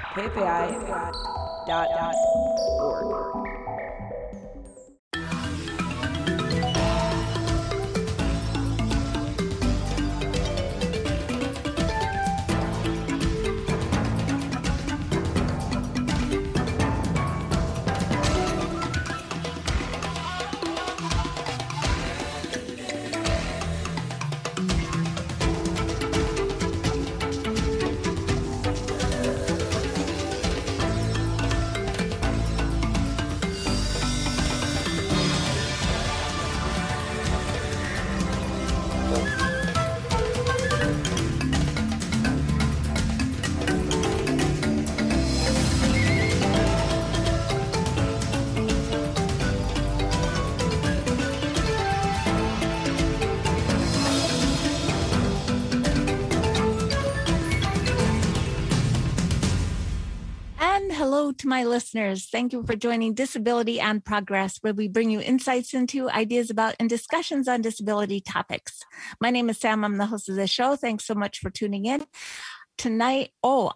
kpi.org. And hello to my listeners. Thank you for joining Disability and Progress, where we bring you insights into, ideas about, and discussions on disability topics. My name is Sam. I'm the host of the show. Thanks so much for tuning in. Tonight,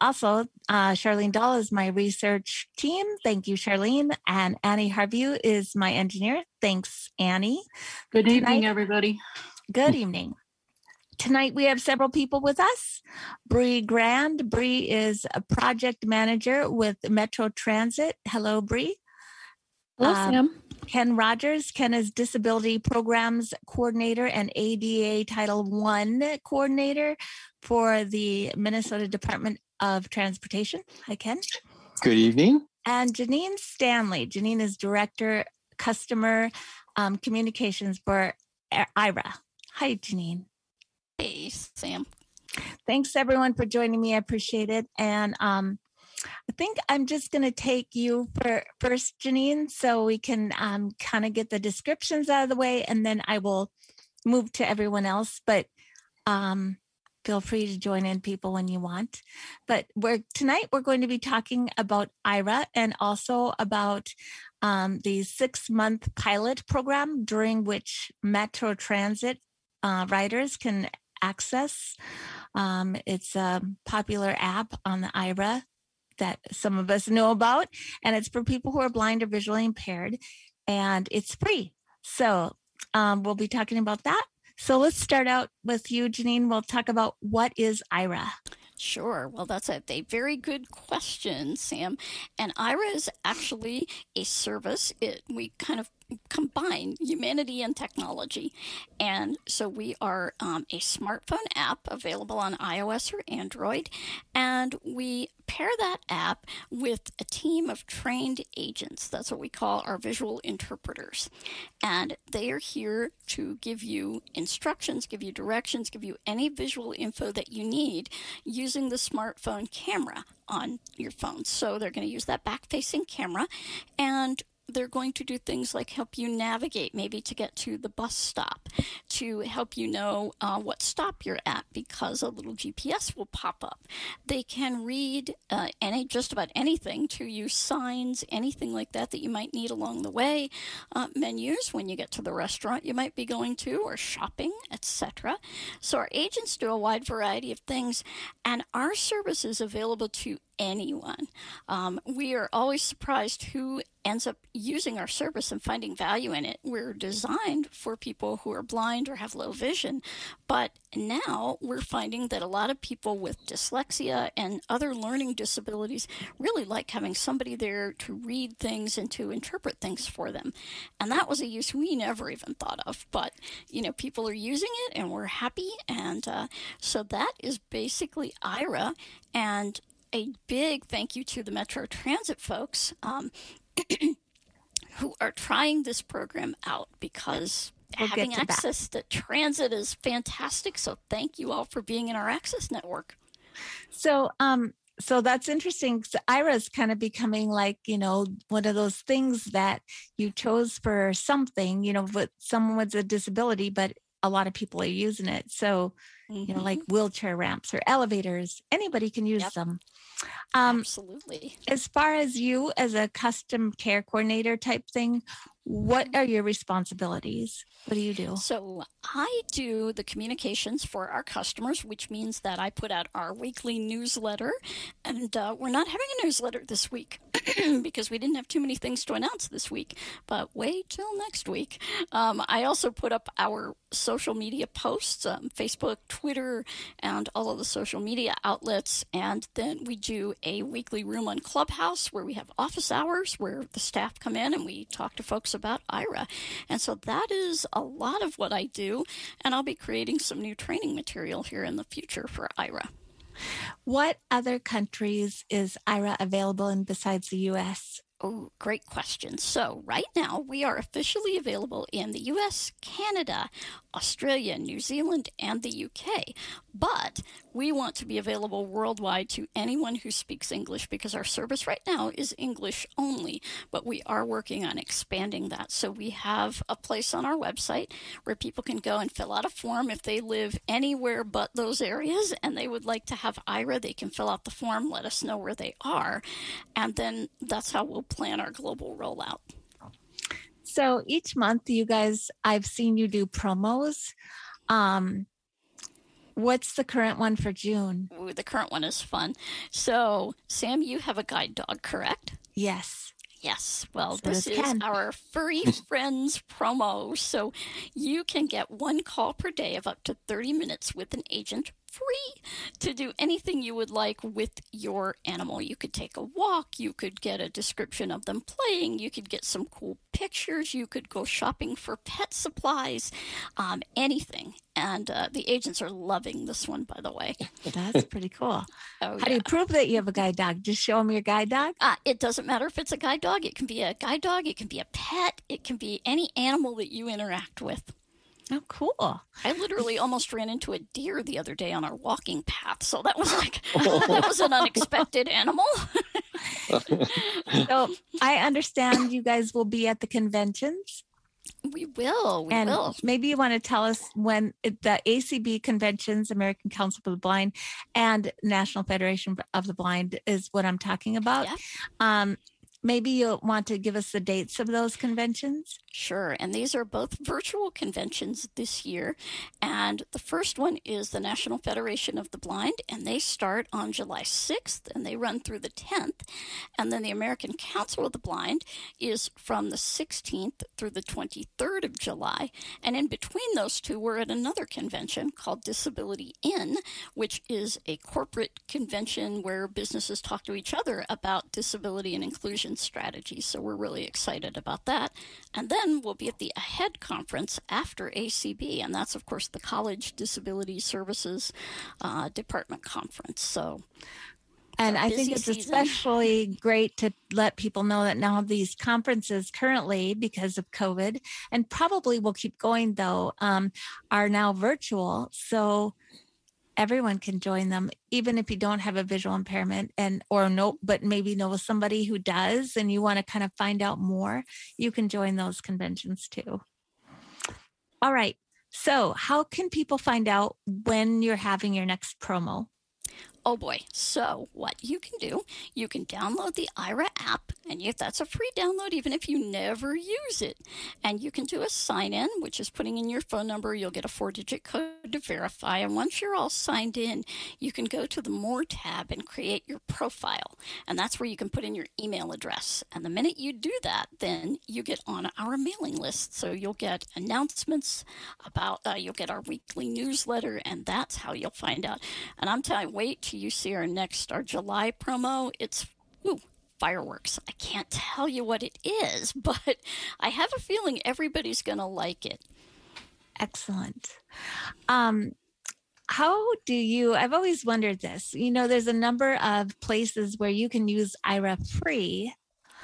Charlene Dahl is my research team. Thank you, Charlene. And Annie Harvey is my engineer. Thanks, Annie. Good evening, everybody. Good evening. Tonight, we have several people with us. Bree Grand. Bree is a project manager with Metro Transit. Hello, Bree. Hello, Sam. Ken Rogers. Ken is Disability Programs Coordinator and ADA Title I Coordinator for the Minnesota Department of Transportation. Hi, Ken. Good evening. And Janine Stanley. Janine is Director Customer Communications for IRA. Hi, Janine. Hey, Sam. Thanks, everyone, for joining me. I appreciate it. And I think I'm just going to take you first, Janine, so we can kind of get the descriptions out of the way, and then I will move to everyone else. But feel free to join in, people, when you want. But tonight we're going to be talking about IRA and also about the 6-month pilot program during which Metro Transit riders can access. It's a popular app on the IRA that some of us know about, and it's for people who are blind or visually impaired, and it's free. So we'll be talking about that. So let's start out with you, Janine. We'll talk about what is IRA. Sure. Well, that's a very good question, Sam. And IRA is actually a service. We kind of combine humanity and technology. And so we are a smartphone app available on iOS or Android. And we pair that app with a team of trained agents. That's what we call our visual interpreters. And they are here to give you instructions, give you directions, give you any visual info that you need using the smartphone camera on your phone. So they're going to use that back-facing camera, and they're going to do things like help you navigate, maybe to get to the bus stop, to help you know what stop you're at, because a little GPS will pop up. They can read just about anything to you, signs, anything like that you might need along the way, menus when you get to the restaurant you might be going to, or shopping, etc. So our agents do a wide variety of things, and our service is available to anyone. We are always surprised who ends up using our service and finding value in it. We're designed for people who are blind or have low vision, but now we're finding that a lot of people with dyslexia and other learning disabilities really like having somebody there to read things and to interpret things for them. And that was a use we never even thought of, but people are using it and we're happy. And so that is basically IRA. And a big thank you to the Metro Transit folks who are trying this program out, because having access to transit is fantastic. So thank you all for being in our access network. So that's interesting. So IRA is kind of becoming like, one of those things that you chose for something, with someone with a disability, but a lot of people are using it. So, like wheelchair ramps or elevators, anybody can use them. Absolutely. As far as you as a custom care coordinator type thing, what are your responsibilities? What do you do? So I do the communications for our customers, which means that I put out our weekly newsletter. And we're not having a newsletter this week because we didn't have too many things to announce this week. But wait till next week. I also put up our social media posts, Facebook, Twitter, and all of the social media outlets. And then we do a weekly room on Clubhouse where we have office hours where the staff come in and we talk to folks about Aira. And so that is a lot of what I do. And I'll be creating some new training material here in the future for Aira. What other countries is Aira available in besides the US? Oh, great question. So right now we are officially available in the US, Canada, Australia, New Zealand, and the UK. But we want to be available worldwide to anyone who speaks English because our service right now is English only. But we are working on expanding that. So we have a place on our website where people can go and fill out a form if they live anywhere but those areas and they would like to have Aira. They can fill out the form, let us know where they are, and then that's how we'll plan our global rollout. So each month, you guys, I've seen you do promos. What's the current one for June? Ooh, the current one is fun. So, Sam, you have a guide dog, correct? Yes. Yes. Well, So this does is Ken. our Furry Friends promo. So you can get one call per day of up to 30 minutes with an agent free to do anything you would like with your animal. You could take a walk, you could get a description of them playing, you could get some cool pictures, you could go shopping for pet supplies, anything. And the agents are loving this one, by the way. That's pretty cool. Oh, How do you prove that you have a guide dog? Just show them your guide dog? It doesn't matter if it's a guide dog. It can be a guide dog. It can be a pet. It can be any animal that you interact with. Oh, cool. I literally almost ran into a deer the other day on our walking path. So that was that was an unexpected animal. So I understand you guys will be at the conventions. We will. We And will. maybe you want to tell us when the ACB conventions, American Council of the Blind, and National Federation of the Blind is what I'm talking about. Yeah. Maybe you'll want to give us the dates of those conventions. Sure. And these are both virtual conventions this year. And the first one is the National Federation of the Blind, and they start on July 6th and they run through the 10th. And then the American Council of the Blind is from the 16th through the 23rd of July. And in between those two, we're at another convention called Disability In, which is a corporate convention where businesses talk to each other about disability and inclusion strategies. So we're really excited about that. And then we'll be at the AHEAD conference after ACB, and that's, of course, the College Disability Services Department conference. So, And I think busy it's season. especially great to let people know that now these conferences currently, because of COVID, and probably will keep going though, are now virtual. So everyone can join them, even if you don't have a visual impairment but maybe know somebody who does and you want to kind of find out more, you can join those conventions too. All right. So how can people find out when you're having your next promo? Oh boy. So what you can do, you can download the Aira app, and that's a free download even if you never use it. And you can do a sign in, which is putting in your phone number. You'll get a 4-digit code to verify. And once you're all signed in, you can go to the More tab and create your profile. And that's where you can put in your email address. And the minute you do that, then you get on our mailing list. So you'll get announcements about, you'll get our weekly newsletter, and that's how you'll find out. And I'm telling you, wait till you see our July promo. It's fireworks. I can't tell you what it is, but I have a feeling everybody's going to like it. Excellent. How do you, I've always wondered this, there's a number of places where you can use Aira free.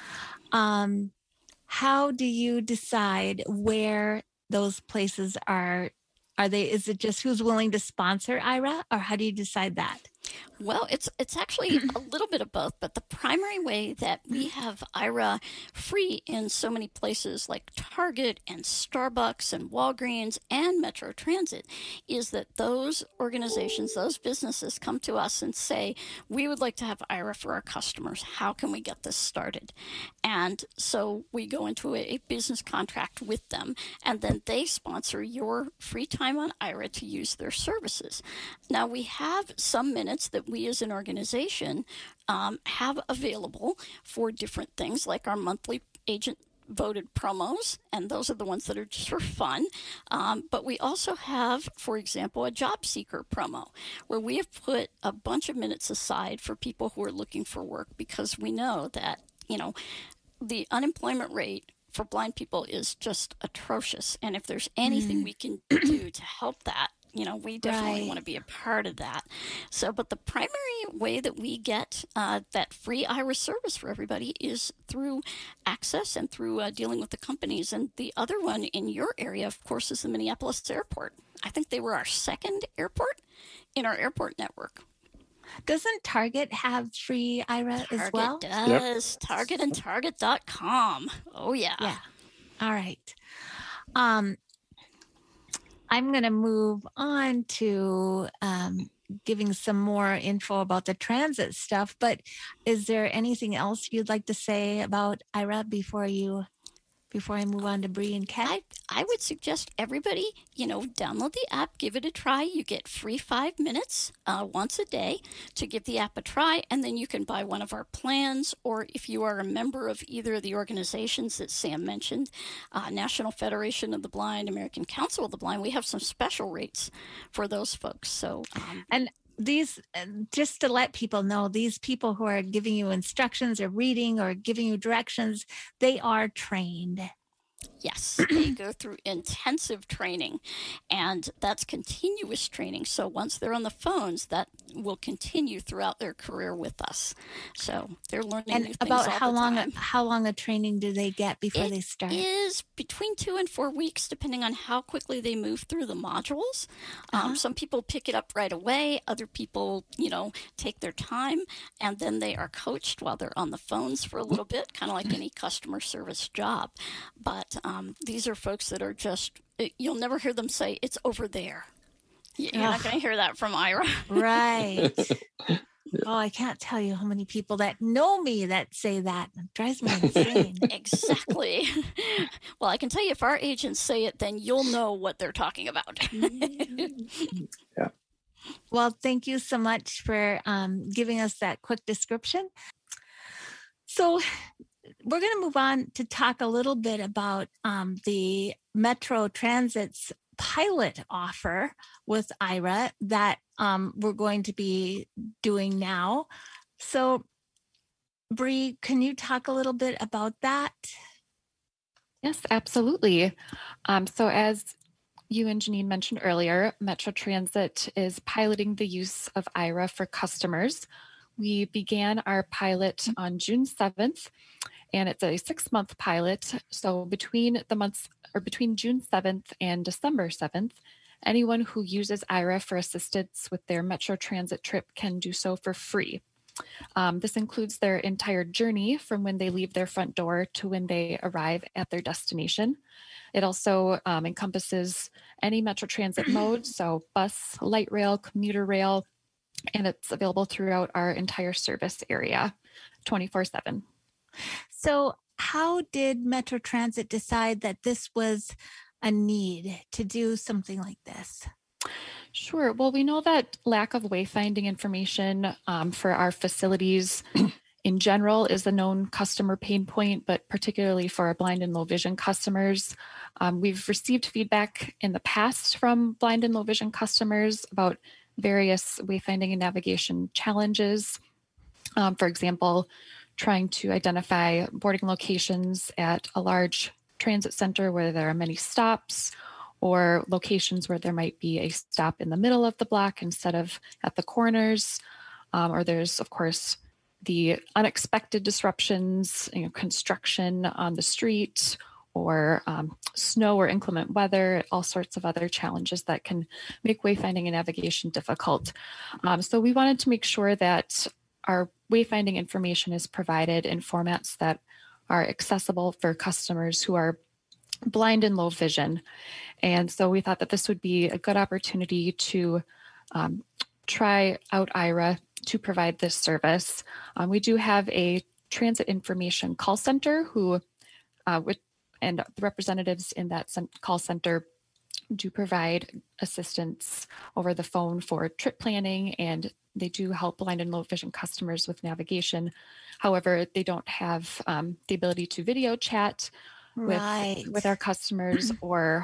How do you decide where those places are? Is it just who's willing to sponsor Aira, or how do you decide that? Well, it's actually a little bit of both, but the primary way that we have IRA free in so many places like Target and Starbucks and Walgreens and Metro Transit is that those organizations, those businesses come to us and say, we would like to have IRA for our customers. How can we get this started? And so we go into a business contract with them, and then they sponsor your free time on IRA to use their services. Now, we have some minutes that we as an organization have available for different things like our monthly agent voted promos, and those are the ones that are just for fun. But we also have, for example, a job seeker promo where we have put a bunch of minutes aside for people who are looking for work because we know that, the unemployment rate for blind people is just atrocious. And if there's anything we can do to help that, we definitely want to be a part of that. So, but the primary way that we get that free IRA service for everybody is through access and through dealing with the companies. And the other one in your area, of course, is the Minneapolis airport. I think they were our second airport in our airport network. Doesn't Target have free IRA as well? Target does. Yep. Target and Target.com. Oh, yeah. Yeah. All right. I'm going to move on to giving some more info about the transit stuff, but is there anything else you'd like to say about IRA before I move on to Bree and Kat? I would suggest everybody, download the app, give it a try. You get free 5 minutes once a day to give the app a try, and then you can buy one of our plans, or if you are a member of either of the organizations that Sam mentioned, National Federation of the Blind, American Council of the Blind, we have some special rates for those folks. So, and these, just to let people know, these people who are giving you instructions or reading or giving you directions, they are trained. Yes, they go through intensive training, and that's continuous training. So once they're on the phones, that will continue throughout their career with us. So they're learning new things about all the time. How long a training do they get before they start? It is between 2 and 4 weeks, depending on how quickly they move through the modules. Some people pick it up right away. Other people, take their time, and then they are coached while they're on the phones for a little bit, kind of like any customer service job. But these are folks that are just, you'll never hear them say, it's over there. You're not going to hear that from IRA. Right. Oh, I can't tell you how many people that know me that say that. It drives me insane. Exactly. Well, I can tell you if our agents say it, then you'll know what they're talking about. Yeah. Well, thank you so much for giving us that quick description. So we're going to move on to talk a little bit about the Metro Transit's pilot offer with IRA that we're going to be doing now. So, Bree, can you talk a little bit about that? Yes, absolutely. So as you and Janine mentioned earlier, Metro Transit is piloting the use of IRA for customers. We began our pilot on June 7th, and it's a 6-month pilot. So between June 7th and December 7th, anyone who uses IRA for assistance with their Metro Transit trip can do so for free. This includes their entire journey from when they leave their front door to when they arrive at their destination. It also encompasses any Metro Transit mode, so bus, light rail, commuter rail, and it's available throughout our entire service area, 24/7. So how did Metro Transit decide that this was a need to do something like this? Sure. Well, we know that lack of wayfinding information for our facilities in general is a known customer pain point, but particularly for our blind and low vision customers. We've received feedback in the past from blind and low vision customers about various wayfinding and navigation challenges. For example, trying to identify boarding locations at a large transit center where there are many stops, or locations where there might be a stop in the middle of the block instead of at the corners. Or there's, of course, the unexpected disruptions, construction on the street, or snow or inclement weather, all sorts of other challenges that can make wayfinding and navigation difficult. So we wanted to make sure that our wayfinding information is provided in formats that are accessible for customers who are blind and low vision. And so we thought that this would be a good opportunity to try out Aira to provide this service. We do have a transit information call center and the representatives in that call center do provide assistance over the phone for trip planning, and they do help blind and low vision customers with navigation. However, they don't have the ability to video chat with our customers or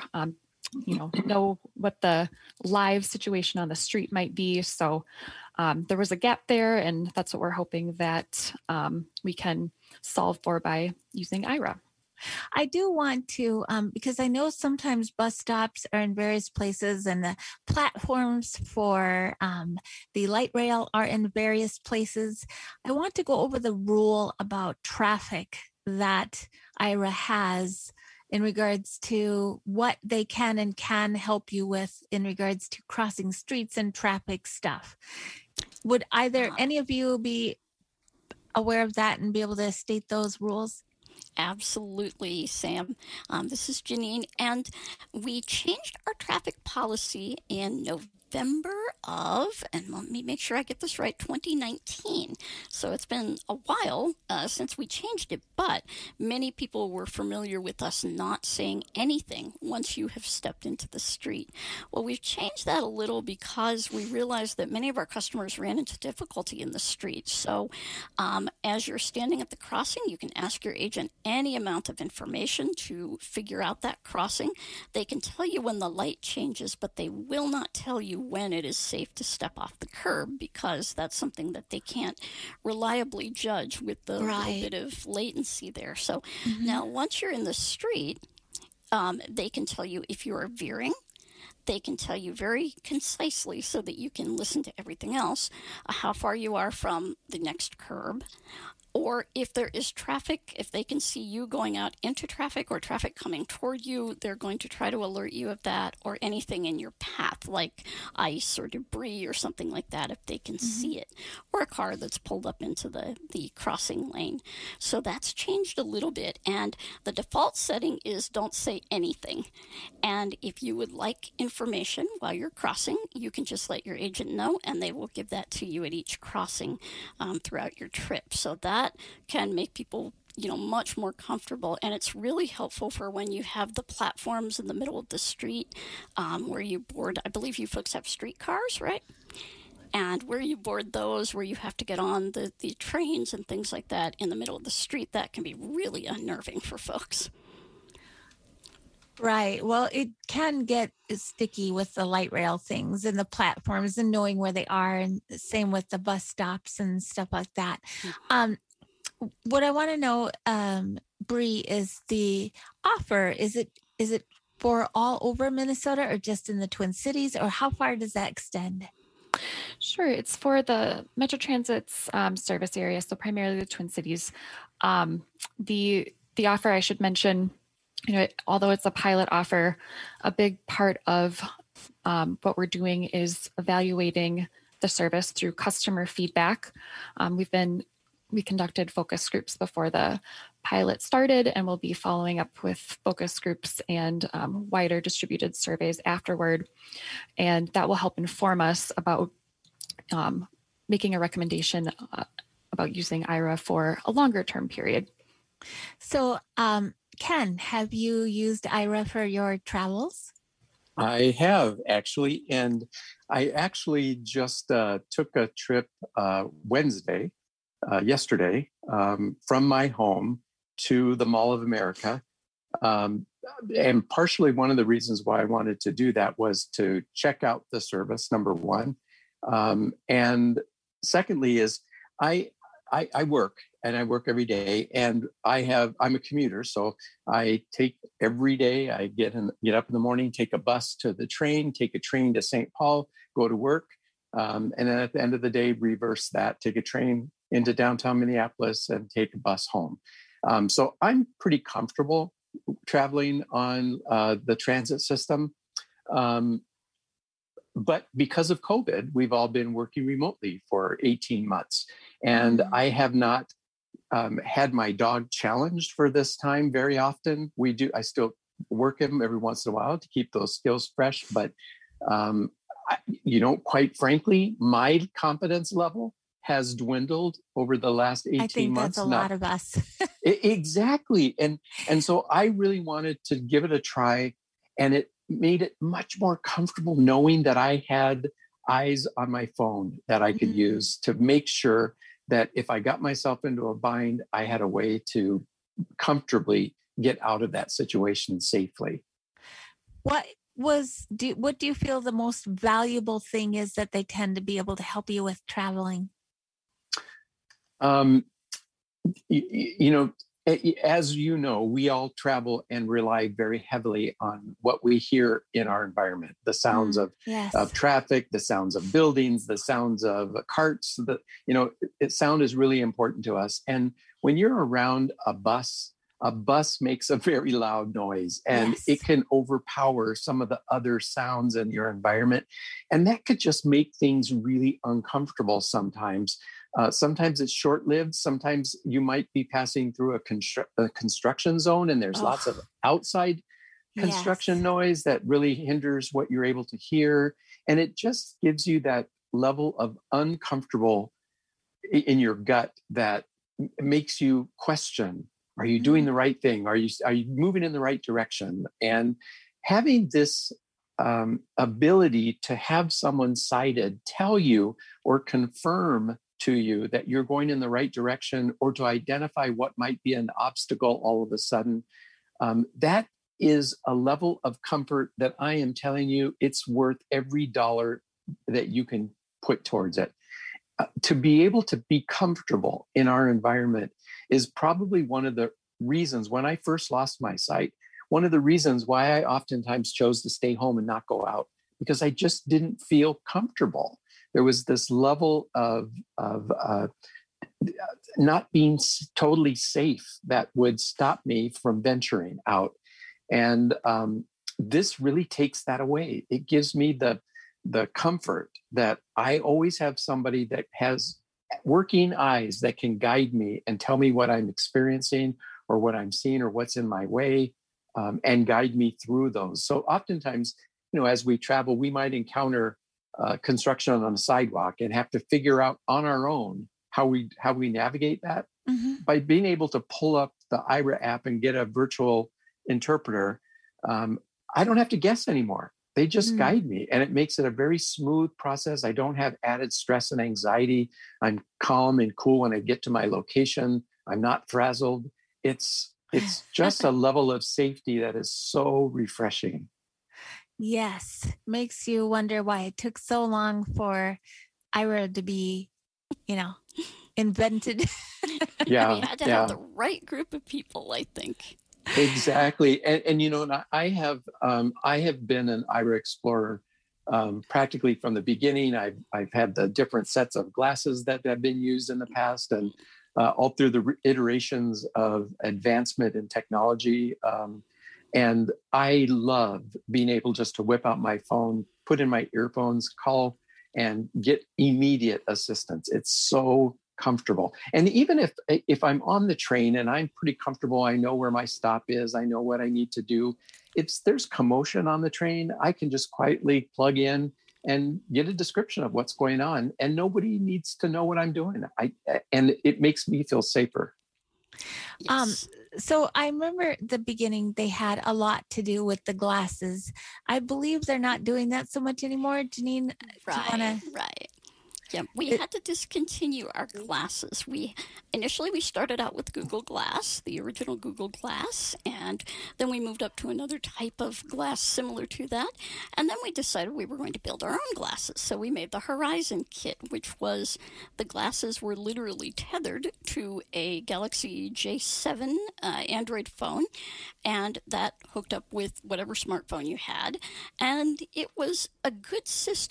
know what the live situation on the street might be. So there was a gap there, and that's what we're hoping that we can solve for by using Aira. I do want to, because I know sometimes bus stops are in various places and the platforms for the light rail are in various places. I want to go over the rule about traffic that Aira has in regards to what they can and can help you with in regards to crossing streets and traffic stuff. Would either any of you be aware of that and be able to state those rules? Absolutely, Sam. This is Janine, and we changed our traffic policy in November of, and let me make sure I get this right, 2019. So it's been a while since we changed it, but many people were familiar with us not saying anything once you have stepped into the street. Well, we've changed that a little because we realized that many of our customers ran into difficulty in the street. So as you're standing at the crossing, you can ask your agent any amount of information to figure out that crossing. They can tell you when the light changes, but they will not tell you when it is safe to step off the curb, because that's something that they can't reliably judge with the little bit of latency there. So now once you're in the street, they can tell you if you are veering. They can tell you very concisely so that you can listen to everything else, how far you are from the next curb. Or if there is traffic, if they can see you going out into traffic or traffic coming toward you, they're going to try to alert you of that, or anything in your path like ice or debris or something like that if they can see it, or a car that's pulled up into the crossing lane. So that's changed a little bit, and the default setting is don't say anything. And if you would like information while you're crossing, you can just let your agent know, and they will give that to you at each crossing throughout your trip. So that can make people much more comfortable, and it's really helpful for when you have the platforms in the middle of the street where you board. I believe you folks have streetcars, right? And where you board those, where you have to get on the trains and things like that in the middle of the street, that can be really unnerving for folks. Right. Well, it can get sticky with the light rail things and the platforms and knowing where they are, and same with the bus stops and stuff like that. What I want to know, Bree, is the offer. Is it for all over Minnesota or just in the Twin Cities, or how far does that extend? Sure. It's for the Metro Transit's service area, so primarily the Twin Cities. The offer, I should mention, although it's a pilot offer, a big part of what we're doing is evaluating the service through customer feedback. We conducted focus groups before the pilot started, and we'll be following up with focus groups and wider distributed surveys afterward. And that will help inform us about making a recommendation about using Aira for a longer term period. So, Ken, have you used Aira for your travels? I have actually, and I actually just took a trip yesterday, from my home to the Mall of America. And partially one of the reasons why I wanted to do that was to check out the service, number one. And secondly is I work, and I work every day, and I'm a commuter. So I take every day, I get up in the morning, take a bus to the train, take a train to St. Paul, go to work. And then at the end of the day, reverse that, take a train into downtown Minneapolis and take a bus home. So I'm pretty comfortable traveling on the transit system. But because of COVID, we've all been working remotely for 18 months. And I have not had my dog challenged for this time very often. I still work him every once in a while to keep those skills fresh. But, quite frankly, my confidence level has dwindled over the last 18 months. I think that's a lot of us. Exactly. And so I really wanted to give it a try, and it made it much more comfortable knowing that I had eyes on my phone that I could use to make sure that if I got myself into a bind, I had a way to comfortably get out of that situation safely. What do you feel the most valuable thing is that they tend to be able to help you with traveling? As you know, we all travel and rely very heavily on what we hear in our environment, the sounds of traffic, the sounds of buildings, the sounds of carts. Sound is really important to us. And when you're around a bus makes a very loud noise, and it can overpower some of the other sounds in your environment. And that could just make things really uncomfortable sometimes. Sometimes it's short-lived. Sometimes you might be passing through a construction zone, and there's lots of outside construction noise that really hinders what you're able to hear. And it just gives you that level of uncomfortable in your gut that makes you question, are you doing the right thing? Are you moving in the right direction? And having this ability to have someone sighted tell you or confirm to you that you're going in the right direction, or to identify what might be an obstacle all of a sudden, that is a level of comfort that I am telling you, it's worth every dollar that you can put towards it. To be able to be comfortable in our environment is probably one of the reasons, when I first lost my sight, one of the reasons why I oftentimes chose to stay home and not go out, because I just didn't feel comfortable. There was this level of not being totally safe that would stop me from venturing out. And this really takes that away. It gives me the comfort that I always have somebody that has working eyes that can guide me and tell me what I'm experiencing or what I'm seeing or what's in my way, and guide me through those. So oftentimes, as we travel, we might encounter construction on a sidewalk and have to figure out on our own how we navigate that. By being able to pull up the Aira app and get a virtual interpreter, I don't have to guess anymore. They just guide me, and it makes it a very smooth process. I don't have added stress and anxiety. I'm calm and cool when I get to my location. I'm not frazzled. It's just a level of safety that is so refreshing. Yes, makes you wonder why it took so long for Aira to be, invented. Yeah, we had to have the right group of people, I think. Exactly, and I have been an Aira explorer practically from the beginning. I've had the different sets of glasses that have been used in the past, and all through the iterations of advancement in technology. And I love being able just to whip out my phone, put in my earphones, call, and get immediate assistance. It's so comfortable. And even if I'm on the train and I'm pretty comfortable, I know where my stop is, I know what I need to do. If there's commotion on the train, I can just quietly plug in and get a description of what's going on, and nobody needs to know what I'm doing. And it makes me feel safer. Yes. So I remember the beginning, they had a lot to do with the glasses. I believe they're not doing that so much anymore. Janine, Right. Yeah, we had to discontinue our glasses. Initially we started out with Google Glass, the original Google Glass, and then we moved up to another type of glass similar to that. And then we decided we were going to build our own glasses. So we made the Horizon kit, which was the glasses were literally tethered to a Galaxy J7 Android phone, and that hooked up with whatever smartphone you had. And it was a good system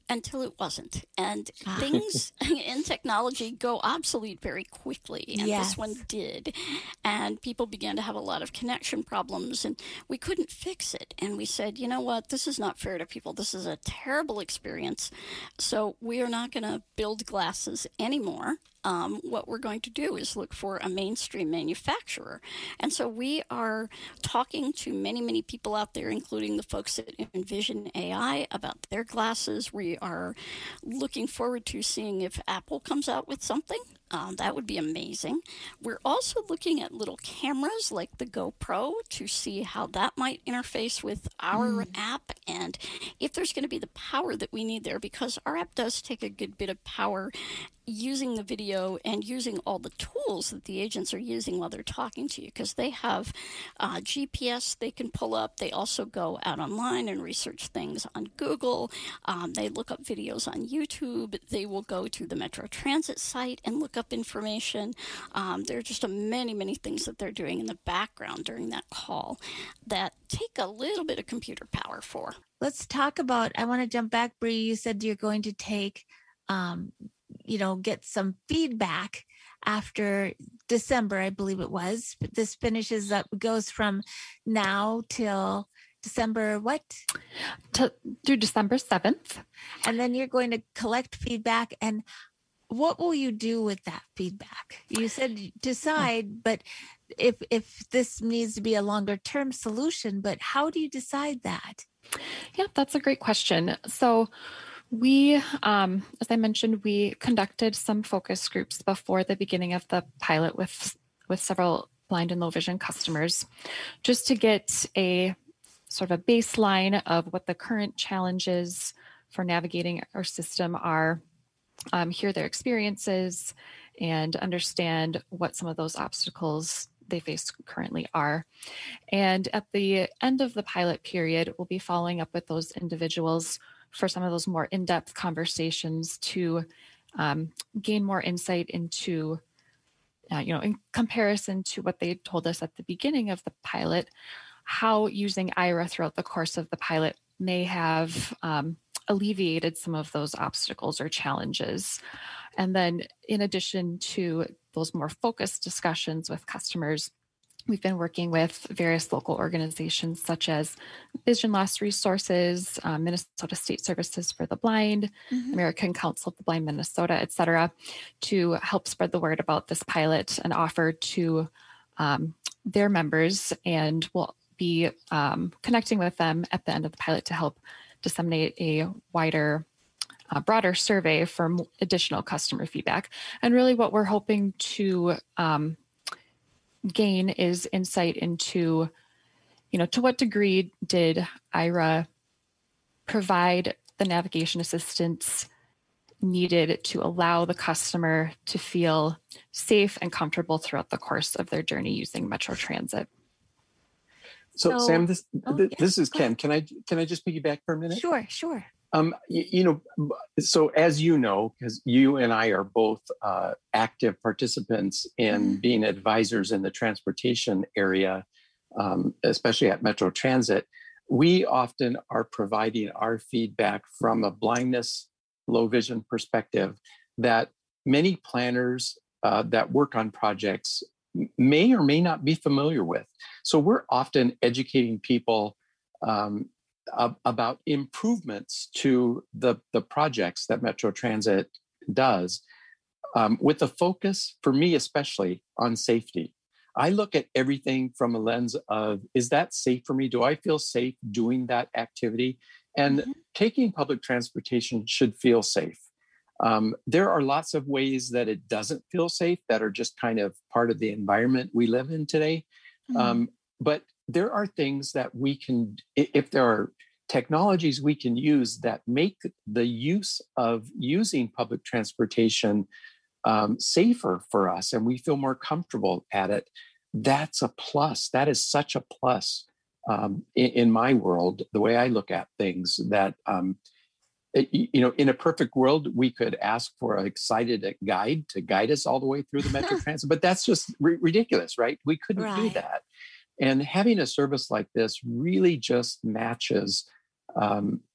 until it wasn't. And things in technology go obsolete very quickly. And Yes. this one did. And people began to have a lot of connection problems, and we couldn't fix it. And we said, you know what? This is not fair to people. This is a terrible experience. So we are not going to build glasses anymore. What we're going to do is look for a mainstream manufacturer. And so we are talking to many, many people out there, including the folks at Envision AI, about their glasses. We are looking forward to seeing if Apple comes out with something. That would be amazing. We're also looking at little cameras like the GoPro to see how that might interface with our app, and if there's going to be the power that we need there, because our app does take a good bit of power using the video and using all the tools that the agents are using while they're talking to you, because they have GPS they can pull up. They also go out online and research things on Google. They look up videos on YouTube. They will go to the Metro Transit site and look up information. There are just many, many things that they're doing in the background during that call that take a little bit of computer power for. Let's talk about, I want to jump back, Bree. You said you're going to take, get some feedback after December, I believe it was. But this finishes up, goes from now till December what? Through December 7th. And then you're going to collect feedback. And what will you do with that feedback? You said decide, but if this needs to be a longer term solution, but how do you decide that? Yeah, that's a great question. So we, as I mentioned, we conducted some focus groups before the beginning of the pilot with several blind and low vision customers, just to get a sort of a baseline of what the current challenges for navigating our system are, hear their experiences, and understand what some of those obstacles they face currently are. And at the end of the pilot period, we'll be following up with those individuals for some of those more in-depth conversations to gain more insight into, in comparison to what they told us at the beginning of the pilot, how using Aira throughout the course of the pilot may have alleviated some of those obstacles or challenges. And then in addition to those more focused discussions with customers, we've been working with various local organizations such as Vision Loss Resources, Minnesota State Services for the Blind, American Council of the Blind Minnesota, et cetera, to help spread the word about this pilot and offer to their members. And we'll be connecting with them at the end of the pilot to help disseminate a wider, broader survey for additional customer feedback. And really what we're hoping to gain is insight into, to what degree did Aira provide the navigation assistance needed to allow the customer to feel safe and comfortable throughout the course of their journey using Metro Transit. So Sam, this is Ken. Can I just piggyback for a minute? Sure. So as you know, because you and I are both active participants in being advisors in the transportation area, especially at Metro Transit, we often are providing our feedback from a blindness, low vision perspective that many planners that work on projects may or may not be familiar with. So we're often educating people about improvements to the projects that Metro Transit does, with a focus, for me especially, on safety. I look at everything from a lens of, is that safe for me? Do I feel safe doing that activity? And taking public transportation should feel safe. There are lots of ways that it doesn't feel safe that are just kind of part of the environment we live in today. But there are things that we can, if there are technologies we can use that make the use of using public transportation safer for us, and we feel more comfortable at it, that's a plus. That is such a plus in my world, the way I look at things, that in a perfect world, we could ask for a sighted guide to guide us all the way through the Metro Transit, but that's just ridiculous, right? We couldn't do that. And having a service like this really just matches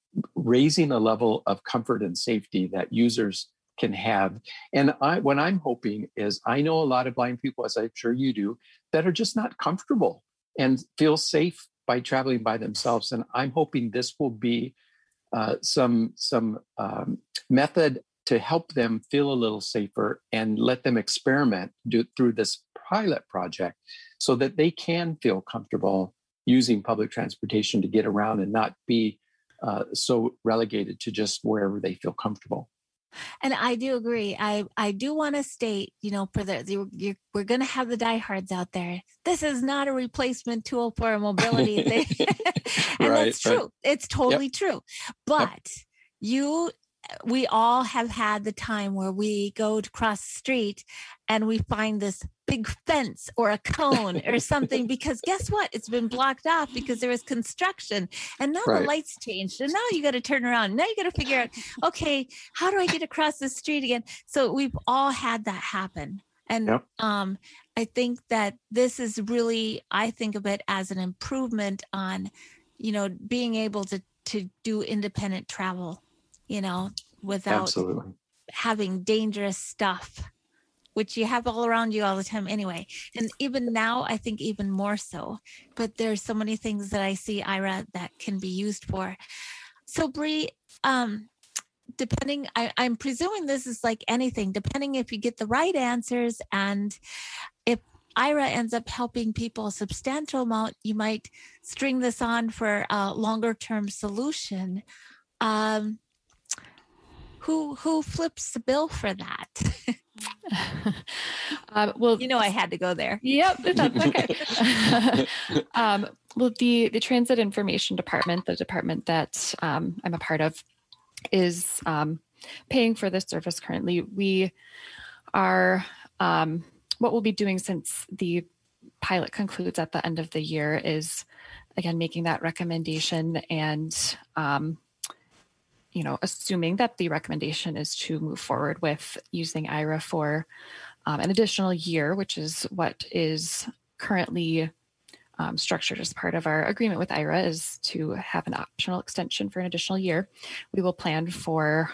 raising a level of comfort and safety that users can have. And what I'm hoping is, I know a lot of blind people, as I'm sure you do, that are just not comfortable and feel safe by traveling by themselves. And I'm hoping this will be some method to help them feel a little safer and let them experiment through this pilot project so that they can feel comfortable using public transportation to get around and not be so relegated to just wherever they feel comfortable. And I do agree. I do want to state, for we're going to have the diehards out there. This is not a replacement tool for a mobility thing. And that's true. Right. It's totally true. But we all have had the time where we go to cross the street and we find this big fence or a cone or something, because guess what? It's been blocked off because there was construction, and now the lights changed, and now you got to turn around. Now you got to figure out, okay, how do I get across the street again? So we've all had that happen. And I think that this is really, I think of it as an improvement on, being able to do independent travel, without Absolutely. having dangerous stuff, which you have all around you all the time anyway. And even now, I think even more so. But there's so many things that I see, Ira, that can be used for. So Bree, depending, I'm presuming this is like anything, depending if you get the right answers, and if Ira ends up helping people a substantial amount, you might string this on for a longer term solution. Who flips the bill for that? Well, I had to go there. Yep, that's okay. Well, the Transit Information Department, the department that I'm a part of, is paying for this service currently. We are, what we'll be doing since the pilot concludes at the end of the year is, again, making that recommendation and assuming that the recommendation is to move forward with using Aira for an additional year, which is what is currently structured as part of our agreement with Aira, is to have an optional extension for an additional year. We will plan for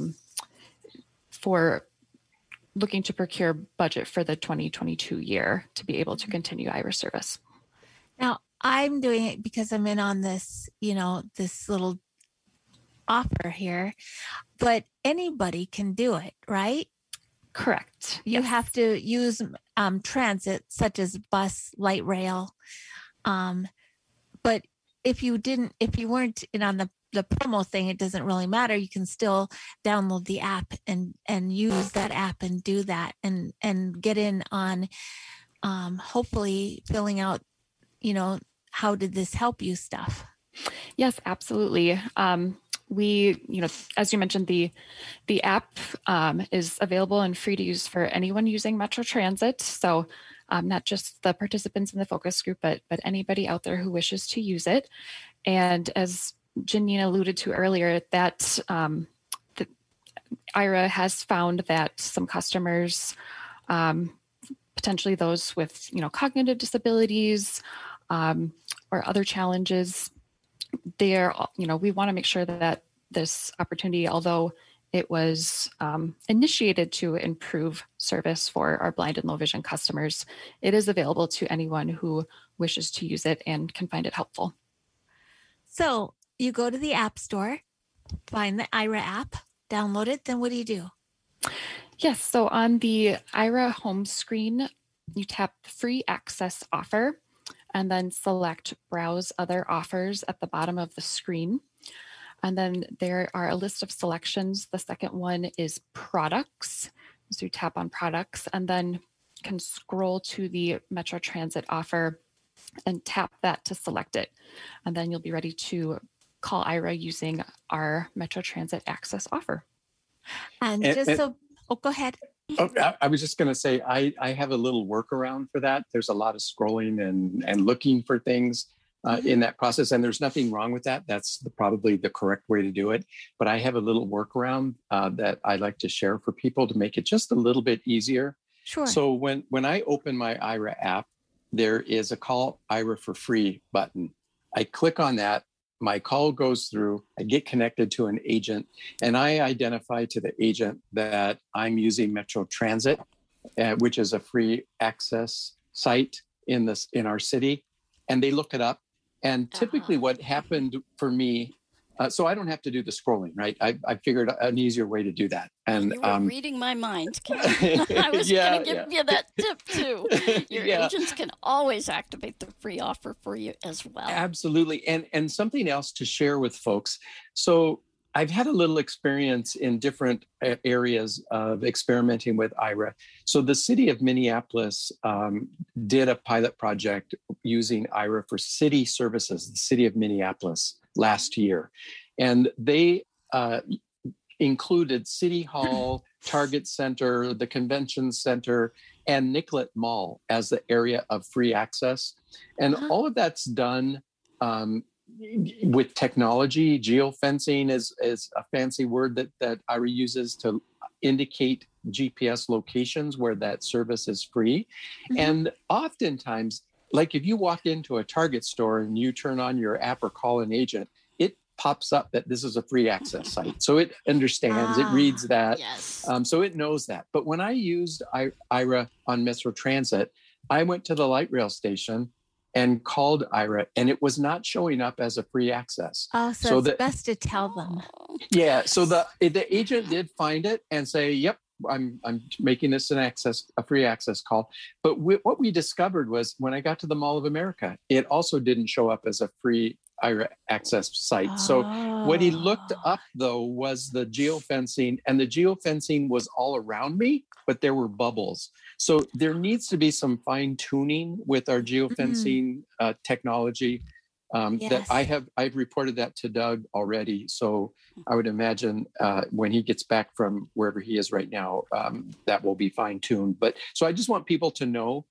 looking to procure budget for the 2022 year to be able to continue Aira service. Now, I'm doing it because I'm in on this, this little offer here, but anybody can do it, right? Correct. You have to use transit such as bus, light rail. But if you weren't in on the promo thing, it doesn't really matter. You can still download the app and use that app and do that and get in on hopefully filling out, how did this help you stuff. Yes, absolutely. We, as you mentioned, the app is available and free to use for anyone using Metro Transit. So not just the participants in the focus group, but anybody out there who wishes to use it. And as Janine alluded to earlier, that Aira has found that some customers, potentially those with cognitive disabilities or other challenges, we want to make sure that this opportunity, although it was initiated to improve service for our blind and low vision customers, it is available to anyone who wishes to use it and can find it helpful. So you go to the App Store, find the Aira app, download it, then what do you do? Yes, so on the Aira home screen, you tap Free Access Offer, and then select Browse Other Offers at the bottom of the screen. And then there are a list of selections. The second one is Products. So you tap on Products and then can scroll to the Metro Transit offer and tap that to select it. And then you'll be ready to call Aira using our Metro Transit Access offer. Go ahead. Oh, I was just going to say, I have a little workaround for that. There's a lot of scrolling and looking for things in that process, and there's nothing wrong with that. That's probably the correct way to do it. But I have a little workaround that I'd like to share for people to make it just a little bit easier. Sure. So when I open my Aira app, there is a Call Aira for Free button. I click on that, my call goes through, I get connected to an agent, and I identify to the agent that I'm using Metro Transit, which is a free access site in our city, and they look it up. And typically what happened for me, so I don't have to do the scrolling, right? I figured an easier way to do that. And you were reading my mind, Ken. I was going to give you that tip too. Your agents can always activate the free offer for you as well. Absolutely. And something else to share with folks. So I've had a little experience in different areas of experimenting with Aira. So the city of Minneapolis did a pilot project using Aira for city services, the city of Minneapolis, last year. And they included City Hall, Target Center, the Convention Center, and Nicollet Mall as the area of free access. And all of that's done with technology. Geofencing is a fancy word that Aira uses to indicate GPS locations where that service is free. And oftentimes, like if you walk into a Target store and you turn on your app or call an agent, it pops up that this is a free access site. So it understands, it reads that. Yes. So it knows that. But when I used Aira on Metro Transit, I went to the light rail station and called Aira, and it was not showing up as a free access. Oh, so it's best to tell them. Yeah, so the agent did find it and say, "Yep, I'm making this a free access call." But what we discovered was when I got to the Mall of America, it also didn't show up as a free Aira access site. So what he looked up though was the geofencing, and the geofencing was all around me, but there were bubbles. So there needs to be some fine tuning with our geofencing technology. That I've reported that to Doug already. So I would imagine when he gets back from wherever he is right now, that will be fine tuned. But so I just want people to know,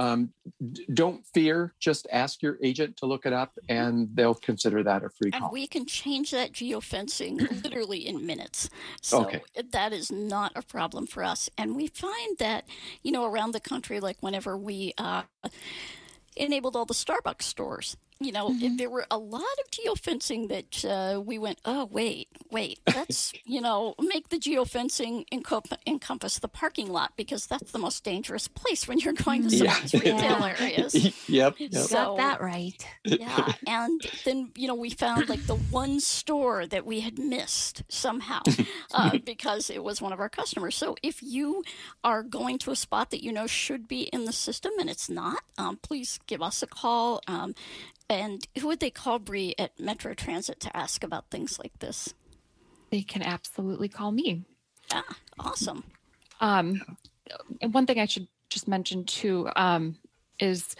don't fear, just ask your agent to look it up and they'll consider that a free call. And we can change that geofencing literally in minutes. So that is not a problem for us. And we find that, around the country, like whenever we enabled all the Starbucks stores, there were a lot of geofencing that we went, oh, wait, let's, make the geofencing encompass the parking lot, because that's the most dangerous place when you're going to some of these retail areas. Yep. Got that right. Yeah. And then, we found like the one store that we had missed somehow because it was one of our customers. So if you are going to a spot that should be in the system and it's not, please give us a call. And who would they call, Bree, at Metro Transit to ask about things like this? They can absolutely call me. Yeah, awesome. And one thing I should just mention too is,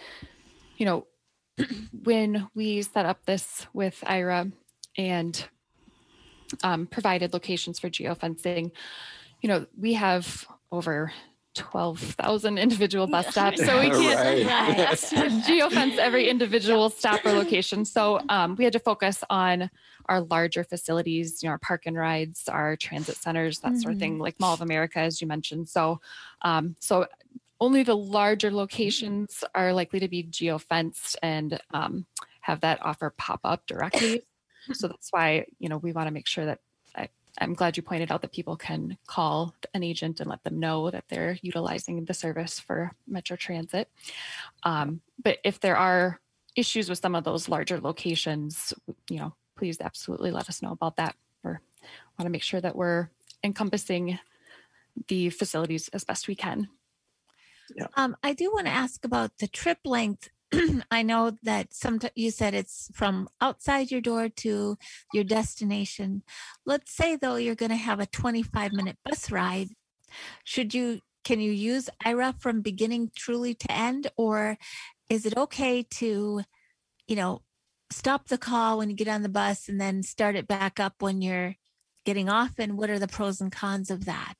when we set up this with Aira and provided locations for geofencing, we have over 12,000 individual bus stops. So we can't geofence every individual stop or location. So we had to focus on our larger facilities, our park and rides, our transit centers, that sort of thing, like Mall of America, as you mentioned. So only the larger locations are likely to be geofenced and have that offer pop up directly. So that's why, we want to make sure that I'm glad you pointed out that people can call an agent and let them know that they're utilizing the service for Metro Transit. But if there are issues with some of those larger locations, please absolutely let us know about that. We want to make sure that we're encompassing the facilities as best we can. Yeah. I do want to ask about the trip length. I know that sometimes you said it's from outside your door to your destination. Let's say though you're going to have a 25-minute bus ride. Can you use Aira from beginning truly to end, or is it okay to, stop the call when you get on the bus and then start it back up when you're getting off? And what are the pros and cons of that?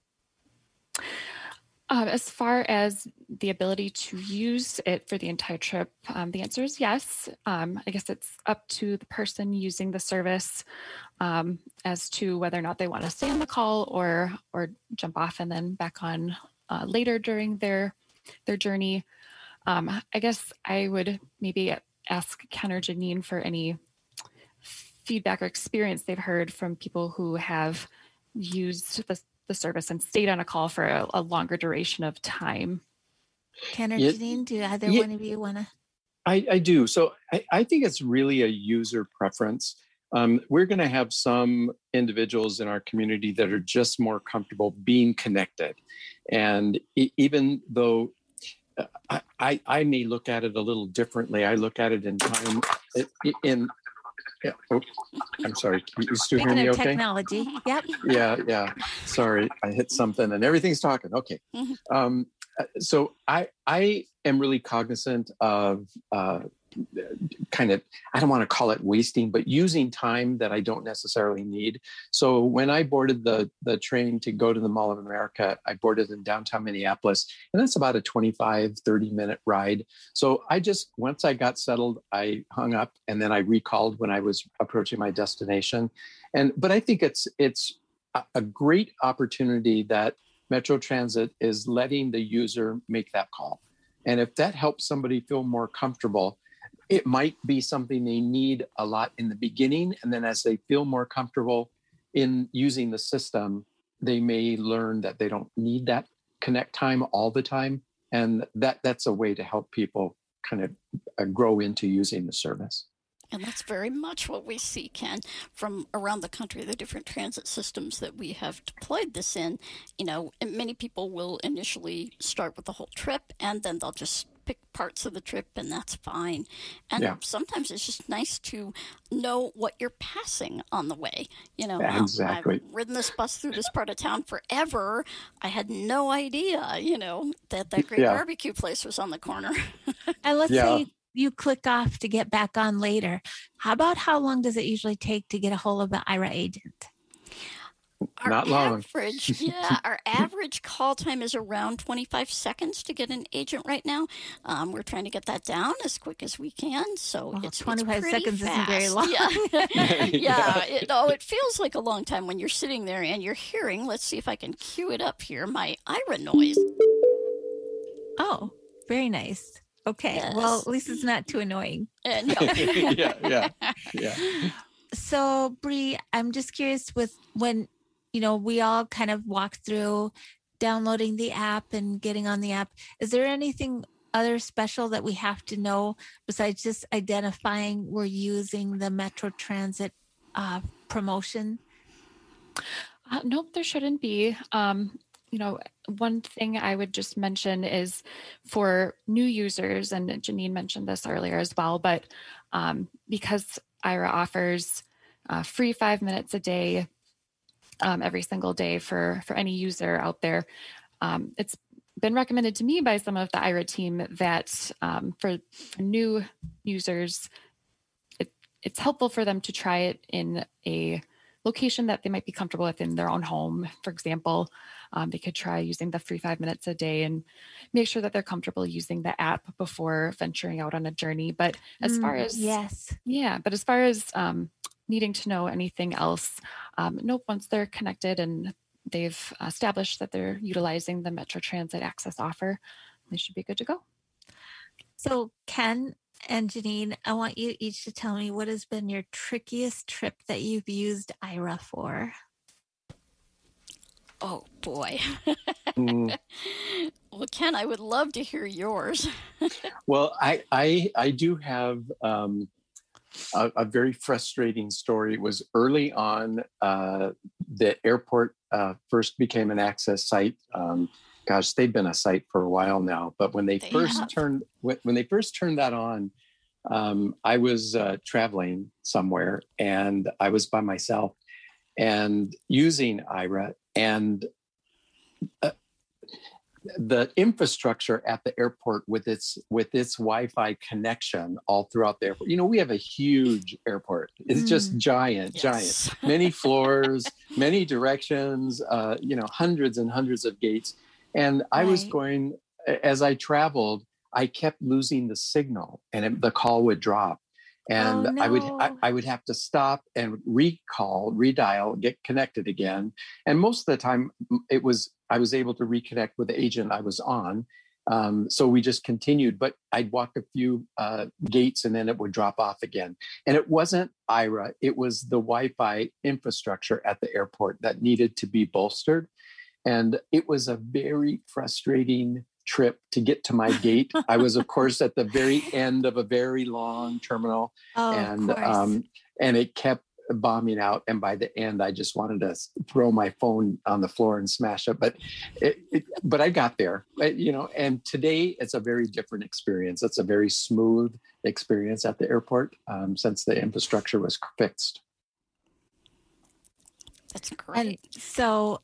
As far as the ability to use it for the entire trip, the answer is yes. I guess it's up to the person using the service as to whether or not they want to stay on the call or jump off and then back on later during their journey. I guess I would maybe ask Ken or Janine for any feedback or experience they've heard from people who have used the service and stayed on a call for a longer duration of time. Ken or Yeah. Janine, do either Yeah. one of you want to? I do. So I think it's really a user preference. We're going to have some individuals in our community that are just more comfortable being connected. And even though I may look at it a little differently, I look at it in time. I'm sorry. Can you still hear Speaking me of okay? technology, yep. Yeah. Sorry, I hit something and everything's talking. Okay. So I am really cognizant of kind of, I don't want to call it wasting, but using time that I don't necessarily need. So when I boarded the train to go to the Mall of America, I boarded in downtown Minneapolis, and that's about a 25, 30-minute ride. So once I got settled, I hung up, and then I recalled when I was approaching my destination. But I think it's a great opportunity that Metro Transit is letting the user make that call. And if that helps somebody feel more comfortable, it might be something they need a lot in the beginning. And then as they feel more comfortable in using the system, they may learn that they don't need that connect time all the time. And that's a way to help people kind of grow into using the service. And that's very much what we see, Ken, from around the country, the different transit systems that we have deployed this in. Many people will initially start with the whole trip, and then they'll just pick parts of the trip, and that's fine. And sometimes it's just nice to know what you're passing on the way. Exactly. I've ridden this bus through this part of town forever. I had no idea, that great barbecue place was on the corner. And let's say you click off to get back on later. How long does it usually take to get a hold of an Aira agent? Not long. Our average call time is around 25 seconds to get an agent right now. We're trying to get that down as quick as we can. So it's 25 it's seconds fast. isn't very long. It feels like a long time when you're sitting there and you're hearing, let's see if I can cue it up here, my Aira noise. Oh, very nice. Okay. Yes. Well, at least it's not too annoying. No. Yeah. So, Bree, I'm just curious with when, we all kind of walk through downloading the app and getting on the app. Is there anything other special that we have to know besides just identifying we're using the Metro Transit promotion? Nope, there shouldn't be. One thing I would just mention is for new users, and Janine mentioned this earlier as well, but because Aira offers free 5 minutes a day, every single day for any user out there, it's been recommended to me by some of the Aira team that for new users, it's helpful for them to try it in a location that they might be comfortable with in their own home. For example, they could try using the free 5 minutes a day and make sure that they're comfortable using the app before venturing out on a journey. But as far as needing to know anything else, nope, once they're connected and they've established that they're utilizing the Metro Transit Access offer, they should be good to go. So Ken and Janine, I want you each to tell me what has been your trickiest trip that you've used Aira for. Oh boy. Well, Ken, I would love to hear yours. Well, I do have a very frustrating story. It was early on. The airport first became an access site. Gosh, they've been a site for a while now. But when they first turned that on, I was traveling somewhere and I was by myself and using Aira, and the infrastructure at the airport with its Wi-Fi connection all throughout the airport. We have a huge airport. It's just giant. Many floors, many directions, hundreds and hundreds of gates. And I was going, as I traveled, I kept losing the signal and the call would drop. And I would have to stop and redial, get connected again. And most of the time I was able to reconnect with the agent I was on. So we just continued, but I'd walk a few gates and then it would drop off again. And it wasn't Aira, it was the Wi-Fi infrastructure at the airport that needed to be bolstered. And it was a very frustrating trip to get to my gate. I was, of course, at the very end of a very long terminal, and it kept bombing out. And by the end, I just wanted to throw my phone on the floor and smash it. But I got there, and today it's a very different experience. It's a very smooth experience at the airport since the infrastructure was fixed. That's great. And so,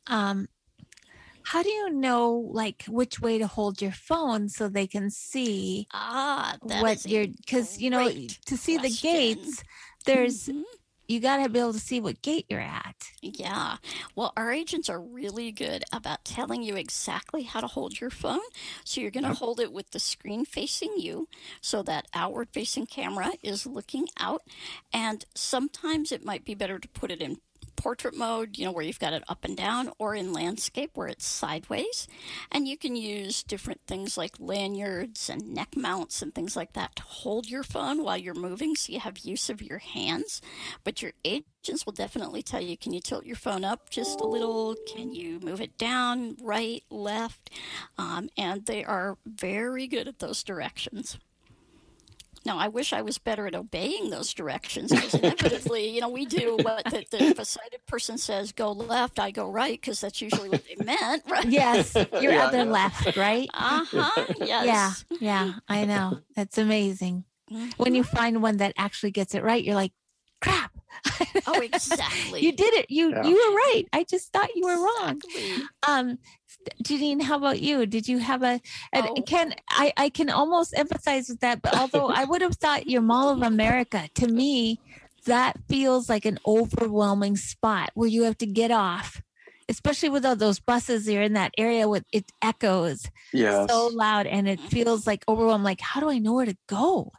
how do you know which way to hold your phone so they can see what you're, because to see the gates, there's you got to be able to see what gate you're at. Yeah. Well, our agents are really good about telling you exactly how to hold your phone. So you're going to hold it with the screen facing you, so that outward facing camera is looking out. And sometimes it might be better to put it in portrait mode, where you've got it up and down, or in landscape where it's sideways. And you can use different things like lanyards and neck mounts and things like that to hold your phone while you're moving, so you have use of your hands. But your agents will definitely tell you, can you tilt your phone up just a little? Can you move it down, right, left? And they are very good at those directions. Now, I wish I was better at obeying those directions, because inevitably, we do what if a sighted person says, go left, I go right, because that's usually what they meant, right? Yes, your other left, right? Yes. Yeah, I know. That's amazing. When you find one that actually gets it right, you're like, crap. Oh, exactly. You did it. You were right. I just thought you were wrong. Janine, how about you? Did you have I can almost empathize with that, but although I would have thought your Mall of America, to me, that feels like an overwhelming spot where you have to get off, especially with all those buses that are in that area with it echoes so loud, and it feels like overwhelmed. Like, how do I know where to go?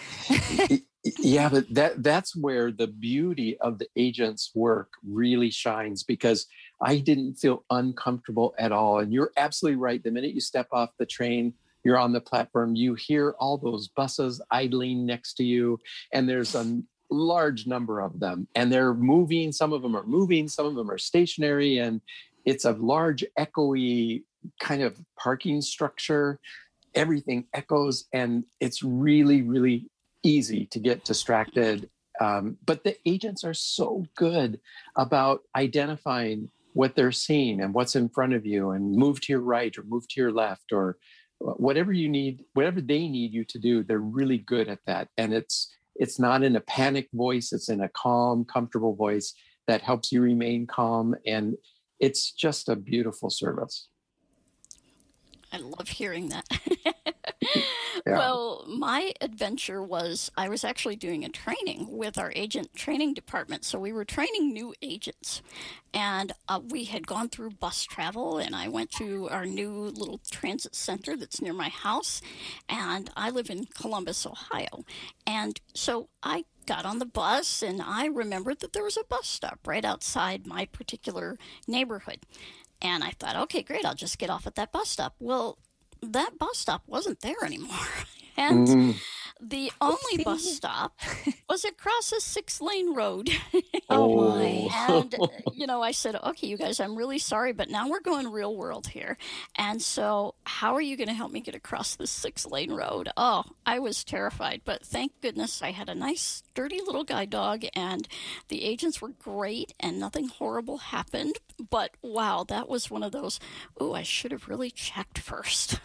Yeah, but that's where the beauty of the agent's work really shines, because I didn't feel uncomfortable at all. And you're absolutely right. The minute you step off the train, you're on the platform, you hear all those buses idling next to you, and there's a large number of them, and they're moving. Some of them are moving, some of them are stationary, and it's a large echoey kind of parking structure. Everything echoes, and it's really, really easy to get distracted. But the agents are so good about identifying what they're seeing and what's in front of you, and move to your right or move to your left, or whatever you need, whatever they need you to do. They're really good at that. And it's not in a panic voice. It's in a calm, comfortable voice that helps you remain calm. And it's just a beautiful service. I love hearing that. Yeah. Well, my adventure was, I was actually doing a training with our agent training department. So we were training new agents, and we had gone through bus travel, and I went to our new little transit center that's near my house, and I live in Columbus, Ohio. And so I got on the bus, and I remembered that there was a bus stop right outside my particular neighborhood. And I thought, okay, great, I'll just get off at that bus stop. Well, that bus stop wasn't there anymore. And the only bus stop was across a 6-lane road. Oh my. And, I said, okay, you guys, I'm really sorry, but now we're going real world here. And so how are you going to help me get across this 6-lane road? Oh, I was terrified, but thank goodness I had a nice, sturdy little guide dog, and the agents were great, and nothing horrible happened. But wow, that was one of those, I should have really checked first.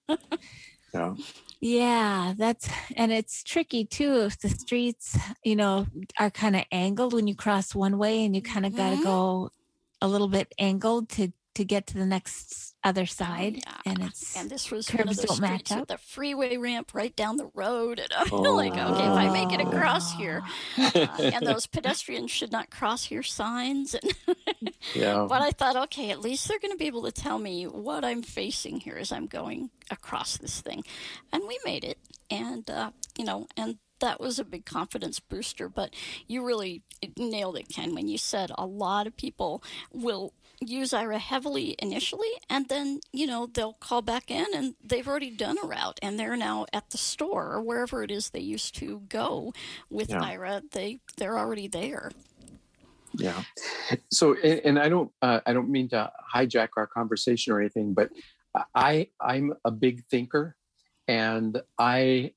Yeah, and it's tricky too if the streets, are kind of angled when you cross one way, and you kind of got to go a little bit angled to get to the next other side. And this was curbs one of those don't match streets up. with the freeway ramp right down the road, and I'm like, okay, if I make it across here, and those pedestrians should not cross here signs. And but I thought, okay, at least they're going to be able to tell me what I'm facing here as I'm going across this thing. And we made it, and and that was a big confidence booster. But you really nailed it, Ken, when you said a lot of people will use Ira heavily initially, and then, they'll call back in and they've already done a route and they're now at the store or wherever it is they used to go with Ira. They're already there. Yeah. So, and I don't mean to hijack our conversation or anything, but I'm a big thinker, and I'd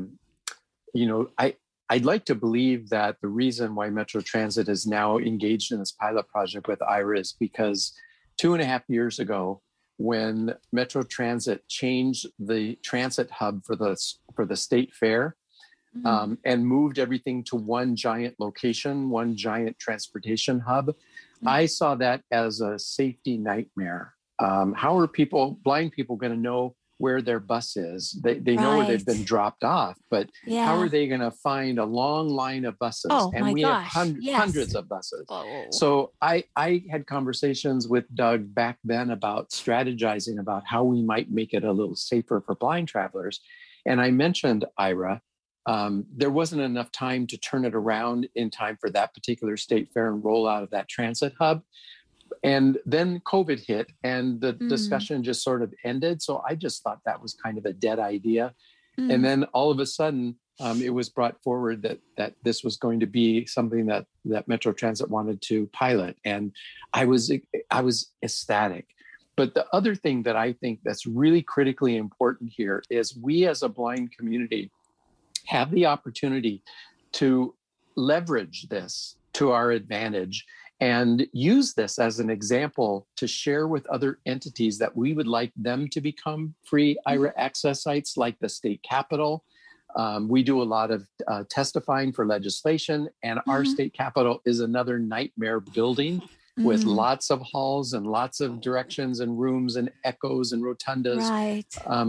like to believe that the reason why Metro Transit is now engaged in this pilot project with Ira is because 2.5 years ago, when Metro Transit changed the transit hub for the state fair, and moved everything to one giant location, one giant transportation hub, I saw that as a safety nightmare. How are blind people going to know where their bus is? They know where they've been dropped off, but how are they going to find a long line of buses? And we have hundreds of buses. Oh. So I had conversations with Doug back then about strategizing about how we might make it a little safer for blind travelers. And I mentioned Ira. There wasn't enough time to turn it around in time for that particular state fair and roll out of that transit hub. And then COVID hit and the discussion just sort of ended. So I just thought that was kind of a dead idea. And then all of a sudden, it was brought forward that this was going to be something that Metro Transit wanted to pilot. And I was ecstatic. But the other thing that I think that's really critically important here is we as a blind community have the opportunity to leverage this to our advantage and use this as an example to share with other entities that we would like them to become free Ira access sites, like the state capitol. We do a lot of testifying for legislation, and our state capitol is another nightmare building with lots of halls and lots of directions and rooms and echoes and rotundas. Right.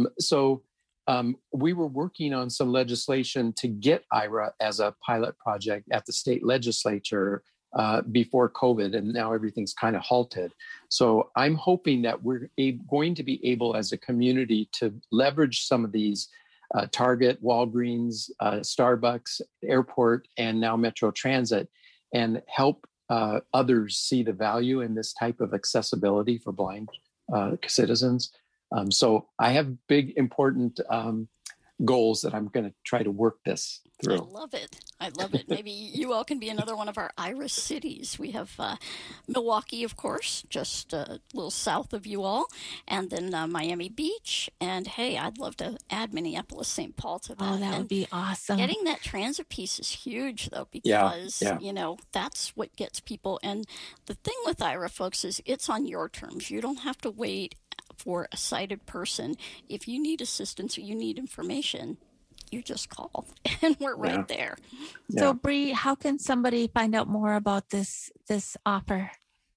We were working on some legislation to get Ira as a pilot project at the state legislature before COVID, and now everything's kind of halted. So I'm hoping that we're going to be able as a community to leverage some of these Target, Walgreens, Starbucks, airport, and now Metro Transit, and help others see the value in this type of accessibility for blind citizens. So I have big, important goals that I'm going to try to work this through. I love it. Maybe you all can be another one of our Iris cities. We have Milwaukee, of course, just a little south of you all, and then Miami Beach. And hey, I'd love to add Minneapolis, St. Paul to that. Oh, that would be awesome. Getting that transit piece is huge, though, because, that's what gets people. And the thing with Ira, folks, is it's on your terms. You don't have to wait for a sighted person. If you need assistance or you need information, you just call and we're right there. So Bree, how can somebody find out more about this offer?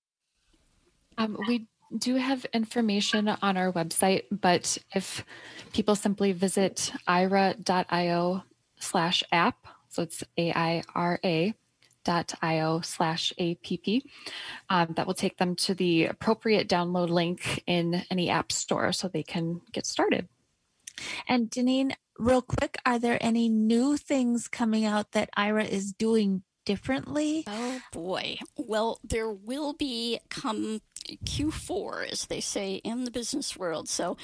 We do have information on our website, but if people simply visit aira.io/app, so it's aira.io/app, that will take them to the appropriate download link in any app store so they can get started. And Janine, real quick, are there any new things coming out that Ira is doing differently? Oh boy. Well, there will be come Q4, as they say in the business world. So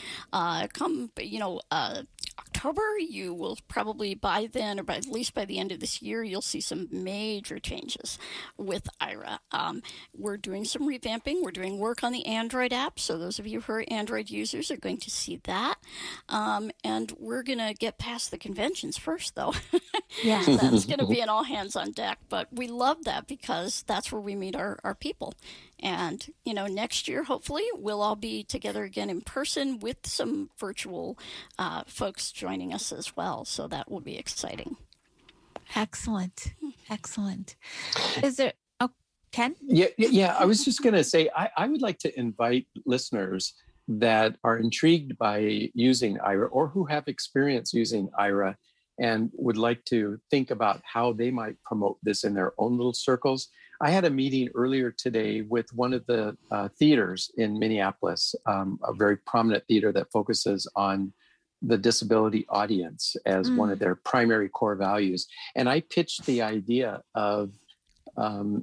October, you will probably by then, or at least by the end of this year, you'll see some major changes with Ira. We're doing some revamping. We're doing work on the Android app. So those of you who are Android users are going to see that. And we're going to get past the conventions first, though. Yeah. That's going to be an all hands on deck. But we love that because that's where we meet our people. And, next year, hopefully, we'll all be together again in person with some virtual folks joining us as well. So that will be exciting. Excellent. Is there, Ken? Yeah. I was just going to say, I would like to invite listeners that are intrigued by using Ira or who have experience using Ira and would like to think about how they might promote this in their own little circles. I had a meeting earlier today with one of the theaters in Minneapolis, a very prominent theater that focuses on the disability audience as one of their primary core values. And I pitched the idea of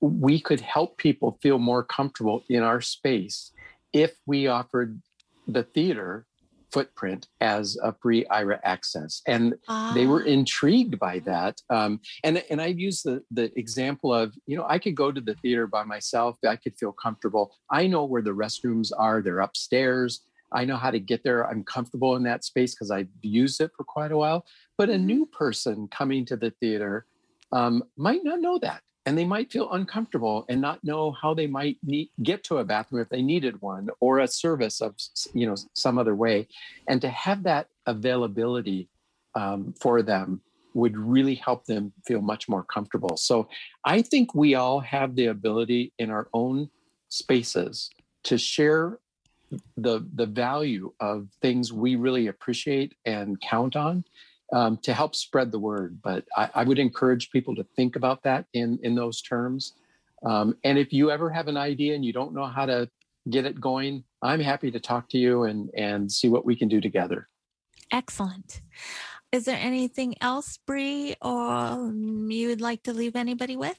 we could help people feel more comfortable in our space if we offered the theater footprint as a free Aira access. And they were intrigued by that. And I've used the example of, I could go to the theater by myself. I could feel comfortable. I know where the restrooms are. They're upstairs. I know how to get there. I'm comfortable in that space because I've used it for quite a while. But a new person coming to the theater might not know that. And they might feel uncomfortable and not know how they might get to a bathroom if they needed one, or a service of, some other way. And to have that availability for them would really help them feel much more comfortable. So I think we all have the ability in our own spaces to share the value of things we really appreciate and count on, to help spread the word. But I would encourage people to think about that in those terms. And if you ever have an idea and you don't know how to get it going, I'm happy to talk to you and see what we can do together. Excellent. Is there anything else, Bree, or you would like to leave anybody with?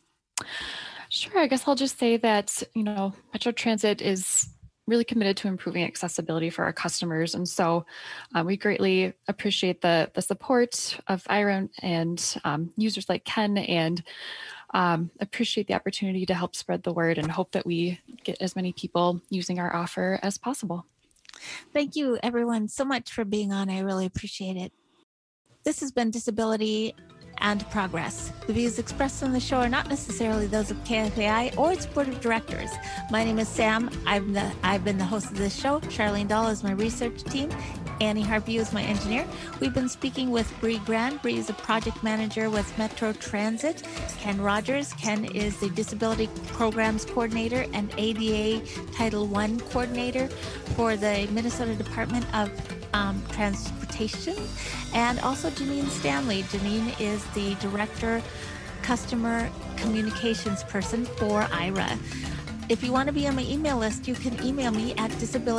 Sure. I guess I'll just say that, Metro Transit is really committed to improving accessibility for our customers. And so we greatly appreciate the support of Aira and users like Ken, and appreciate the opportunity to help spread the word, and hope that we get as many people using our offer as possible. Thank you, everyone, so much for being on. I really appreciate it. This has been Disability and Progress. The views expressed on the show are not necessarily those of KFAI or its board of directors. My name is Sam. I've been the host of this show. Charlene Dahl is my research team. Annie Harvey is my engineer. We've been speaking with Bree Grand. Bree is a project manager with Metro Transit. Ken Rogers. Ken is the Disability Programs Coordinator and ADA Title I Coordinator for the Minnesota Department of Transportation. And also Janine Stanley. Janine is the Director Customer Communications Person for Aira. If you want to be on my email list, you can email me at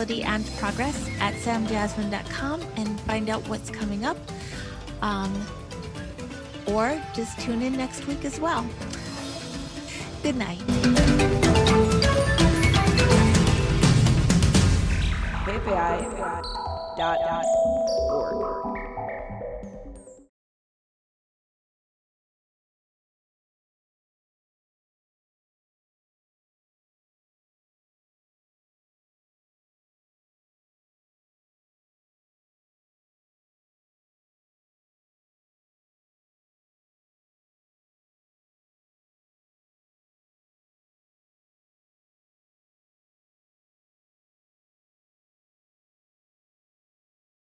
disabilityandprogress@samjasmine.com and find out what's coming up. Or just tune in next week as well. Good night. KPI.